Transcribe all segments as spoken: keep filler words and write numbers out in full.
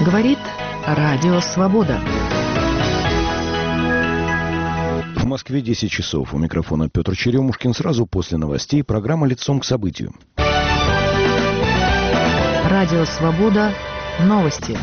Говорит Радио Свобода. В Москве десять часов. У микрофона Петр Черемушкин. Сразу после новостей программа «Лицом к событию». Радио Свобода. Новости.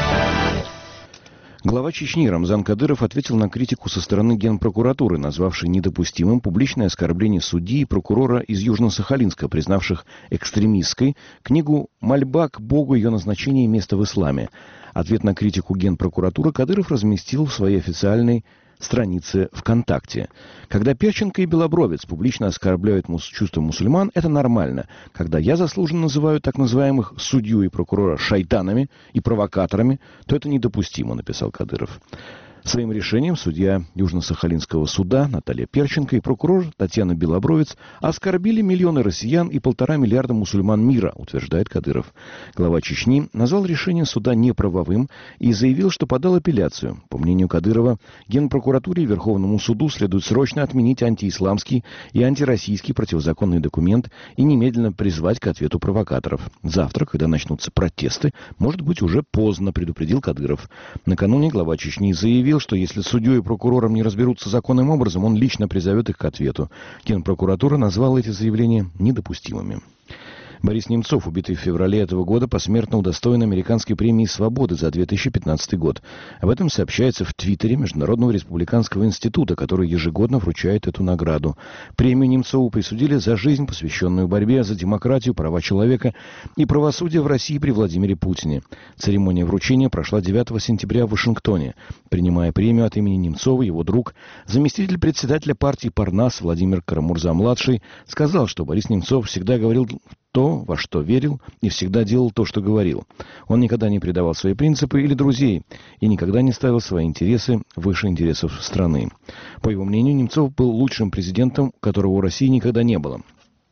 Глава Чечни Рамзан Кадыров ответил на критику со стороны Генпрокуратуры, назвавшей недопустимым публичное оскорбление судьи и прокурора из Южно-Сахалинска, признавших экстремистской книгу «Мольба к Богу. Ее назначение и место в исламе». Ответ на критику Генпрокуратуры Кадыров разместил в своей официальной странице ВКонтакте. Когда Перченко и Белобровец публично оскорбляют мус- чувства мусульман, это нормально. Когда я заслуженно называю так называемых судью и прокурора шайтанами и провокаторами, то это недопустимо, написал Кадыров. Своим решением судья Южно-Сахалинского суда Наталья Перченко и прокурор Татьяна Белобровец оскорбили миллионы россиян и полтора миллиарда мусульман мира, утверждает Кадыров. Глава Чечни назвал решение суда неправовым и заявил, что подал апелляцию. По мнению Кадырова, Генпрокуратуре и Верховному суду следует срочно отменить антиисламский и антироссийский противозаконный документ и немедленно призвать к ответу провокаторов. Завтра, когда начнутся протесты, может быть уже поздно, предупредил Кадыров. Накануне глава Чечни заявил, что если судьей и прокурором не разберутся законным образом, он лично призовет их к ответу. Генпрокуратура назвала эти заявления недопустимыми. Борис Немцов, убитый в феврале этого года, посмертно удостоен Американской премии «Свободы» за две тысячи пятнадцатый год. Об этом сообщается в Твиттере Международного республиканского института, который ежегодно вручает эту награду. Премию Немцову присудили за жизнь, посвященную борьбе за демократию, права человека и правосудие в России при Владимире Путине. Церемония вручения прошла девятого сентября в Вашингтоне. Принимая премию от имени Немцова, его друг, заместитель председателя партии «Парнас» Владимир Карамурза-младший, сказал, что Борис Немцов всегда говорил то, во что верил, и всегда делал то, что говорил. Он никогда не предавал свои принципы или друзей, и никогда не ставил свои интересы выше интересов страны. По его мнению, Немцов был лучшим президентом, которого у России никогда не было.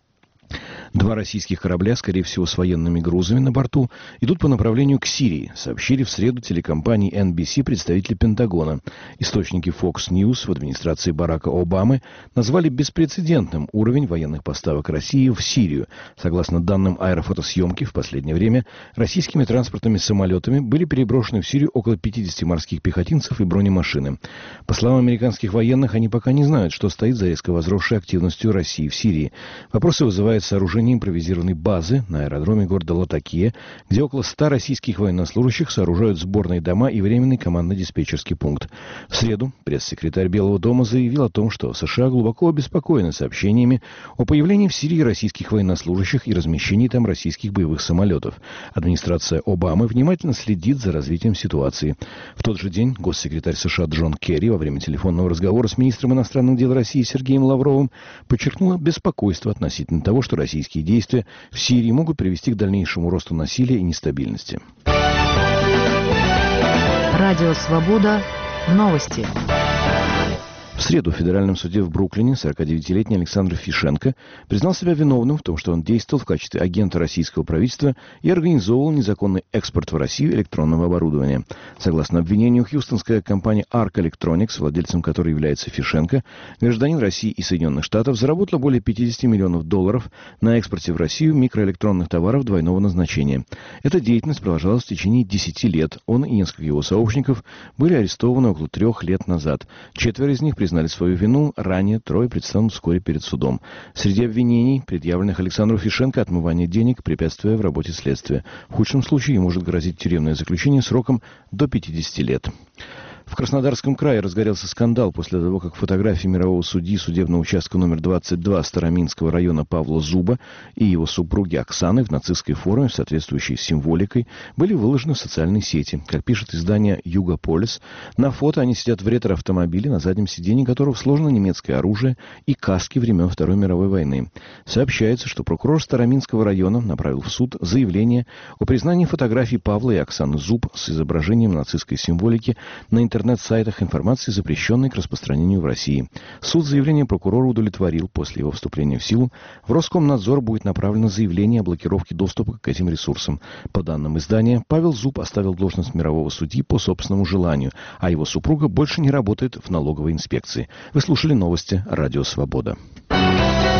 Два российских корабля, скорее всего, с военными грузами на борту, идут по направлению к Сирии, сообщили в среду телекомпании эн би си представители Пентагона. Источники Fox News в администрации Барака Обамы назвали беспрецедентным уровень военных поставок России в Сирию. Согласно данным аэрофотосъемки, в последнее время российскими транспортными самолетами были переброшены в Сирию около пятидесяти морских пехотинцев и бронемашины. По словам американских военных, они пока не знают, что стоит за резко возросшей активностью России в Сирии. Вопросы вызывает сооружение импровизированной базы на аэродроме города Латакия, где около ста российских военнослужащих сооружают сборные дома и временный командно-диспетчерский пункт. В среду пресс-секретарь Белого дома заявил о том, что США глубоко обеспокоены сообщениями о появлении в Сирии российских военнослужащих и размещении там российских боевых самолетов. Администрация Обамы внимательно следит за развитием ситуации. В тот же день госсекретарь США Джон Керри во время телефонного разговора с министром иностранных дел России Сергеем Лавровым подчеркнул беспокойство относительно того, что российские действия в Сирии могут привести к дальнейшему росту насилия и нестабильности. Радио Свобода. Новости. В среду в федеральном суде в Бруклине сорокадевятилетний Александр Фишенко признал себя виновным в том, что он действовал в качестве агента российского правительства и организовывал незаконный экспорт в Россию электронного оборудования. Согласно обвинению, хьюстонская компания Arc Electronics, владельцем которой является Фишенко, гражданин России и Соединенных Штатов, заработала более пятидесяти миллионов долларов на экспорте в Россию микроэлектронных товаров двойного назначения. Эта деятельность продолжалась в течение десяти лет. Он и несколько его сообщников были арестованы около трех лет назад. Четверо из них признали свою вину, ранее трое предстанут вскоре перед судом. Среди обвинений, предъявленных Александру Фишенко, отмывание денег, препятствия в работе следствия. В худшем случае ему может грозить тюремное заключение сроком до пятидесяти лет. В Краснодарском крае разгорелся скандал после того, как фотографии мирового судьи судебного участка номер двадцать два Староминского района Павла Зуба и его супруги Оксаны в нацистской форме, соответствующей символикой, были выложены в социальные сети. Как пишет издание «Югополис», на фото они сидят в ретро-автомобиле, на заднем сиденье которого сложено немецкое оружие и каски времен Второй мировой войны. Сообщается, что прокурор Староминского района направил в суд заявление о признании фотографий Павла и Оксаны Зуб с изображением нацистской символики на интернете интернет-сайтах информации, запрещенной к распространению в России. Суд заявление прокурора удовлетворил. После его вступления в силу в Роскомнадзор будет направлено заявление о блокировке доступа к этим ресурсам. По данным издания, Павел Зуб оставил должность мирового судьи по собственному желанию, а его супруга больше не работает в налоговой инспекции. Вы слушали новости «Радио Свобода».